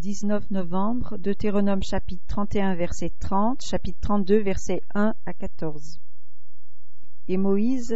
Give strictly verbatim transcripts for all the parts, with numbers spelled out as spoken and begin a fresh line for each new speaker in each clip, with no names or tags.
dix-neuf novembre, Deutéronome chapitre trente et un verset trente, chapitre trente-deux versets un à quatorze. Et Moïse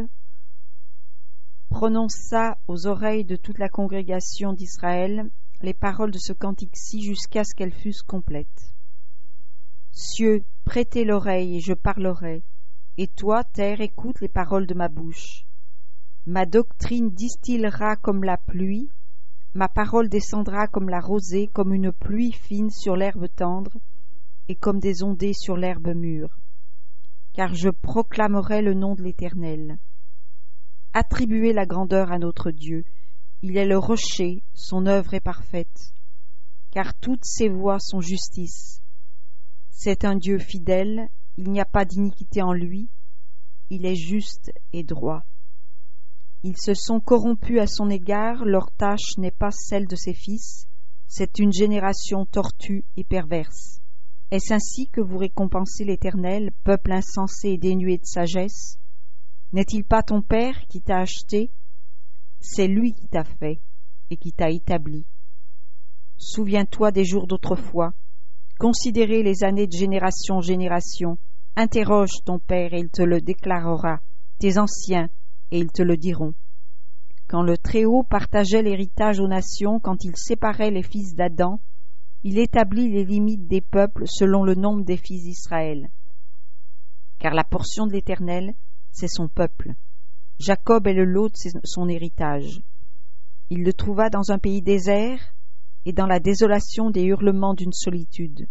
prononça aux oreilles de toute la congrégation d'Israël les paroles de ce cantique-ci jusqu'à ce qu'elles fussent complètes. Cieux, prêtez l'oreille et je parlerai, et toi, terre, écoute les paroles de ma bouche. Ma doctrine distillera comme la pluie, ma parole descendra comme la rosée, comme une pluie fine sur l'herbe tendre, et comme des ondées sur l'herbe mûre. Car je proclamerai le nom de l'Éternel. Attribuez la grandeur à notre Dieu. Il est le rocher, son œuvre est parfaite. Car toutes ses voies sont justice. C'est un Dieu fidèle, il n'y a pas d'iniquité en lui, il est juste et droit. Ils se sont corrompus à son égard, leur tâche n'est pas celle de ses fils, c'est une génération tortue et perverse. Est-ce ainsi que vous récompensez l'Éternel, peuple insensé et dénué de sagesse? N'est-il pas ton Père qui t'a acheté? C'est lui qui t'a fait et qui t'a établi. Souviens-toi des jours d'autrefois, considérez les années de génération en génération, interroge ton Père et il te le déclarera, tes anciens et ils te le diront. Quand le Très-Haut partageait l'héritage aux nations, quand il séparait les fils d'Adam, il établit les limites des peuples selon le nombre des fils d'Israël. Car la portion de l'Éternel, c'est son peuple. Jacob est le lot de son héritage. Il le trouva dans un pays désert et dans la désolation des hurlements d'une solitude.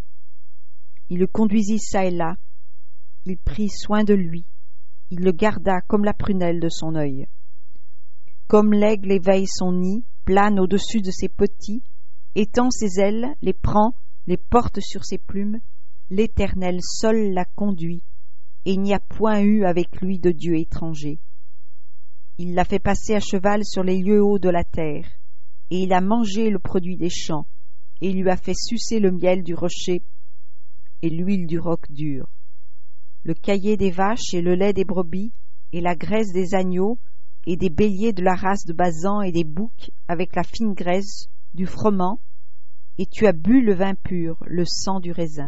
Il le conduisit çà et là, il prit soin de lui, il le garda comme la prunelle de son œil. Comme l'aigle éveille son nid, plane au-dessus de ses petits, étend ses ailes, les prend, les porte sur ses plumes, l'Éternel seul l'a conduit, et il n'y a point eu avec lui de Dieu étranger. Il l'a fait passer à cheval sur les lieux hauts de la terre, et il a mangé le produit des champs, et il lui a fait sucer le miel du rocher et l'huile du roc dur. Le caillé des vaches et le lait des brebis, et la graisse des agneaux, et des béliers de la race de Basan et des boucs, avec la fine graisse du froment, et tu as bu le vin pur, le sang du raisin.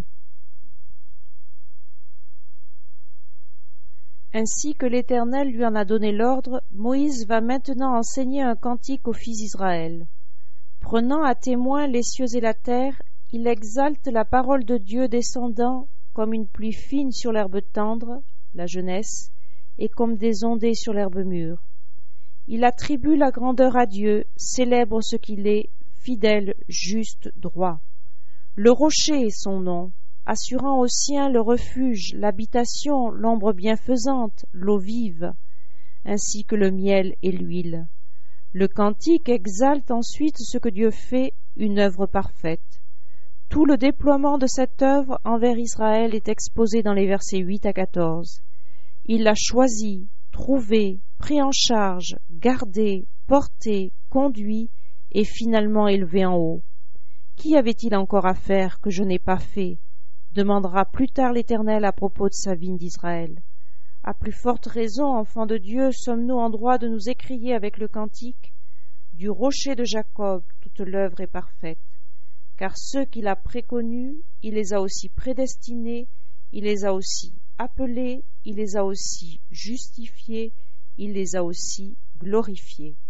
Ainsi que l'Éternel lui en a donné l'ordre, Moïse va maintenant enseigner un cantique aux fils d'Israël. Prenant à témoin les cieux et la terre, il exalte la parole de Dieu descendant comme une pluie fine sur l'herbe tendre, la jeunesse, et comme des ondées sur l'herbe mûre. Il attribue la grandeur à Dieu, célèbre ce qu'il est, fidèle, juste, droit. Le rocher est son nom, assurant aux siens le refuge, l'habitation, l'ombre bienfaisante, l'eau vive, ainsi que le miel et l'huile. Le cantique exalte ensuite ce que Dieu fait, une œuvre parfaite. Tout le déploiement de cette œuvre envers Israël est exposé dans les versets huit à quatorze. Il l'a choisi, trouvé, pris en charge, gardé, porté, conduit et finalement élevé en haut. Qu'y avait-il encore à faire que je n'ai pas fait? Demandera plus tard l'Éternel à propos de sa vigne d'Israël. À plus forte raison, enfants de Dieu, sommes-nous en droit de nous écrier avec le cantique: du rocher de Jacob, toute l'œuvre est parfaite. Car ceux qu'il a préconnus, il les a aussi prédestinés, il les a aussi appelés, il les a aussi justifiés, il les a aussi glorifiés.